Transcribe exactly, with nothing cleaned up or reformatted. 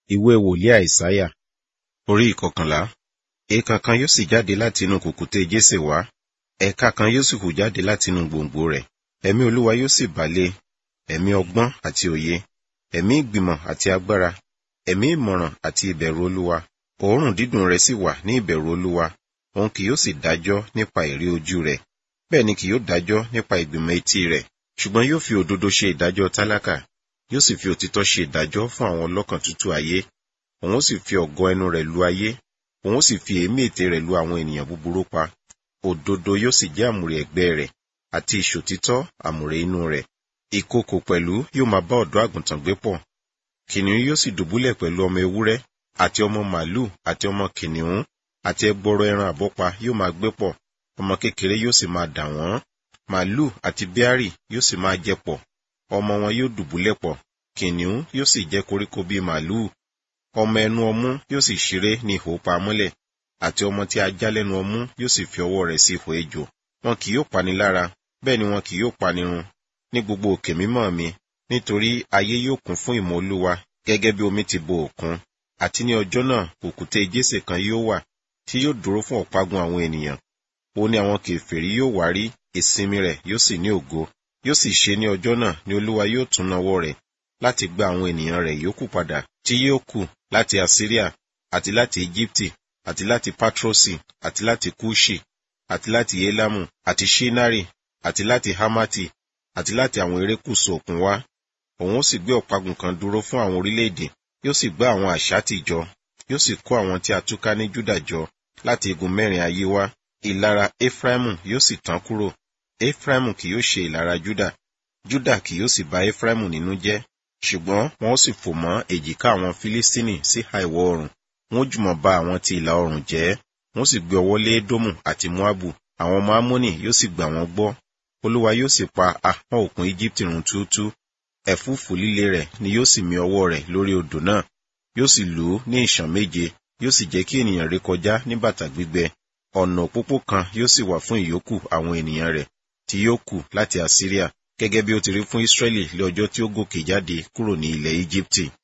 Ìwé wòlíì Àìsáyà, orí ìkọkànlá. Èèkàn kan yóò sì jáde láti inú kùkùté Jésè wá, ẹ̀ka kan yóò sì hù jáde láti inú gbòǹgbò rẹ̀. Ẹ̀mí Olúwa yóò sì bà lé, ẹ̀mí ọgbọ́n àti òye, ẹ̀mí ìgbìmọ̀ àti agbára, ẹ̀mí ìmọ̀ràn àti ìbẹ̀rù Olúwa. Òórùn dídùn rẹ̀ sì wà ní ìbẹ̀rù Olúwa. Òun kì yóò sì dájọ́ nípa èrè ojú rẹ̀, bẹ́ẹ̀ ni kì yóò dájọ́ nípa ìgbìmọ̀ etí rẹ̀, ṣùgbọ́n yóò fi òdodo ṣe ìdájọ́ tálákà, yóò sì fi òtítọ́ ṣe ìdájọ́ fún àwọn ọlọ́kàn tútù ayé. Òun ó sì fi ọ̀gọ ẹnu rẹ̀ lu ayé, òun ó sì fi èémí ètè rẹ̀ lu àwọn ènìyàn búburú pa. Òdodo yóò sì jẹ́ àmùrè ẹ̀gbẹ́ rẹ̀, àti ìṣòtítọ́ àmùrè inú rẹ̀. Ìkookò pẹ̀lú yóò máa bá ọ̀dọ́ àgùntàn gbé pọ̀. Kìnìún yóò sì dùbúlẹ̀ pẹ̀lú ọmọ ewúrẹ́, àti ọmọ màlúù àti ọmọ kìnìún, àti ẹgbọrọ ẹran àbọ́pa yóò máa gbé pọ̀. Ọmọ kékeré yóò sì máa dà wọ́n. Màlúù àti bíárì yóò sì máa jẹ pọ̀. Ọmọ wọn yóò dùbúlẹ̀ pọ̀. Kìnìún yóò sì jẹ koríko bíi màlúù. Ọmọ ẹnu ọmú yóò sì ṣeré ní ihò pamọ́lẹ̀, àti ọmọ tí a já lẹ́nu ọmú yóò sì fi ọwọ́ rẹ̀ sí ihò ejò. Wọn kì yóò pani lára, bẹ́ẹ̀ ni wọn kì yóò pani run ní gbogbo òkè mímọ́ mi, nítorí ayé yóò kún fún ìmọ̀ Olúwa gẹ́gẹ́ bí omi ti bo òkun. Àti ní ọjọ́ náà òkúté Jésè kan yóò wà, tí yóò dúró fún ọ̀págun àwọn ènìyàn. Ó ní àwọn kèfèrí yóò wá rí, ìsinmi rẹ̀ yóò sì ní ògo. Yóò sì ṣe ní ọjọ́ náà ni Olúwa yóò tún nawọ́ rẹ̀ láti gba àwọn ènìyàn rẹ̀ yòókù padà, tí yóò kù láti Asiria, àti láti Ejibiti, àti láti Patrosi, àti láti Kuṣi, àti láti Elamu, àti Ṣinari, àti láti Hamati, àti láti àwọn erékùṣù òkun wá. Òun ó sì gbé ọ̀págun kan dúró fún àwọn orílẹ̀-èdè, yóò sì gbá àwọn Àṣátì jọ, yóò sì kó àwọn tí a túká ní Júdà jọ láti igun mẹ́rin ayé wá. Ìlara Efraimu yóò sì tán kúrò. Efraimu kì yóò ṣe ìlara Júdà, Júdà kì yóò sì bà Efraimu nínú jẹ́. Ṣùgbọ́n wọn ó sì fò mọ́ èjìká àwọn Filistini sí ìhà ìwọ̀ oòrùn, wọn ó jùmọ̀ bá àwọn ti ìlà oòrùn jẹ́, wọn ó sì gbé ọwọ́ lé Édómù àti Moabu, àwọn ọmọ Ammoni yóò sì gbà wọ́n gbọ́. Olúwa yóò sì pa ahọ́n òkun Ejibiti run túútúú, ẹ̀fúùfù líle rẹ̀ ni yóò sì mì ọwọ́ rẹ̀ lórí odò náà, yóò sì lù ú ní ìṣàn méje, yóò sì jẹ́ kí ènìyàn rékọjá ní bàtà gbígbẹ. Ọ̀nà òpópó kan yóò sì wà fún ìyókù àwọn ènìyàn rẹ̀ tí yóò kù láti Asiria, gẹ́gẹ́ bí ó ti rí fún Israẹli lé ọjọ́ tí ó gòkè jáde kúrò ní ilẹ̀ Ejibiti.